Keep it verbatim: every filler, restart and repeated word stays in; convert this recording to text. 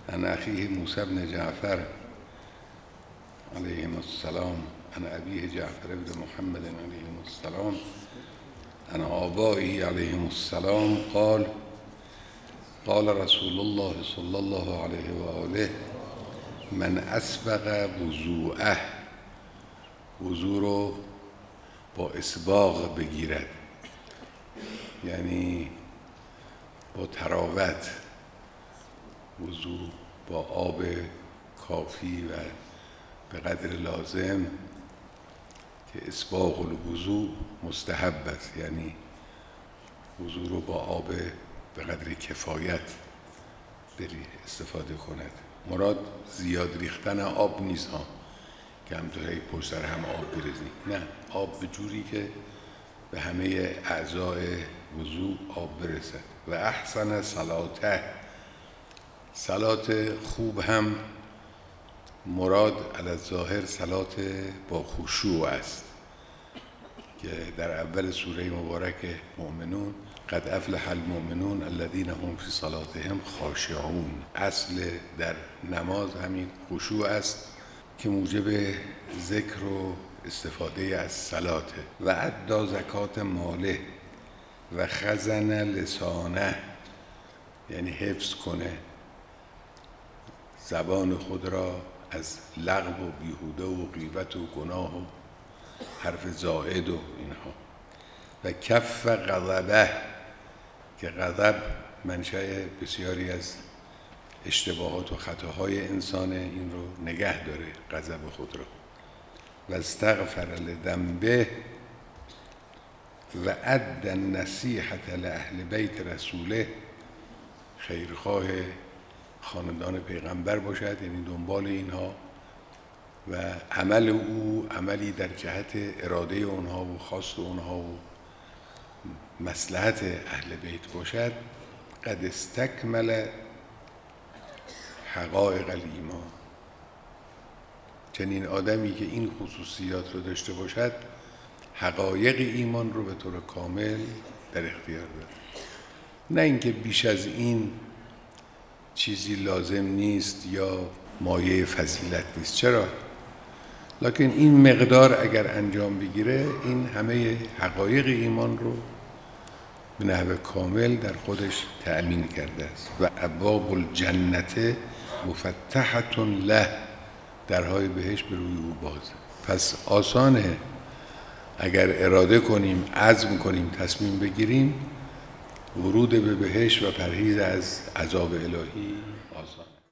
عن أخيه موسى بن جعفر عليهم السلام عن أبيه جعفر بن محمد عليهم السلام عن آبائه عليهم السلام قال قال رسول الله صلى الله عليه وآله من اسبغ وضوءه، وضو رو با اسباغ بگیرد، یعنی با تراوت، وضو با آب کافی و به قدر لازم که اسباغ الوضو مستحب است، یعنی وضو رو با آب به قدر کفایت بری استفاده کند. مراد زیاد ریختن آب نیست ها که همطوری پشت سر هم آب بریزی، نه، آب به جوری که به همه اعضای وضو آب برسد. و احسن صلاته، صلات خوب هم مراد علی الظاهر صلات با خشوع است که در اول سوره مبارک مؤمنون قد افلح المؤمنون الذین هم فی صلاتهم خاشعون، اصل در نماز همین خشوع است که موجب ذکر و استفاده از صلاته. و ادی زکات ماله و خزن لسانه، یعنی حفظ کنه زبان خود را از لغو و بیهوده و غیبت و گناه و حرف زائد و اینها. و کف غضبه، که غضب منشأ بسیاری از اشتباهات و خطاهای انسان، این رو نگه داره غضب خود را. و استغفر لذنبه و ادى النصیحة لاهل بیت رسوله، خیرخواه خاندان پیغمبر باشد، یعنی دنبال اینها و عمل او عملی در جهت اراده اونها و خواست اونها و مصلحت اهل بیت باشد. قد استکمل حقایق الایمان، چنین آدمی که این خصوصیات رو داشته باشد حقایق ایمان رو به طور کامل در اختیار داره. نه اینکه بیش از این چیزی لازم نیست یا مایه فضیلت نیست، چرا؟ لکن این مقدار اگر انجام بگیره این همه حقایق ایمان رو به نحو کامل در خودش تأمین کرده است. و ابواب الجنت مفتحة له، درهای بهشت به روی او باز. پس آسانه اگر اراده کنیم، عزم کنیم، تصمیم بگیریم، ورود به بهشت و پرهیز از عذاب الهی آسانه.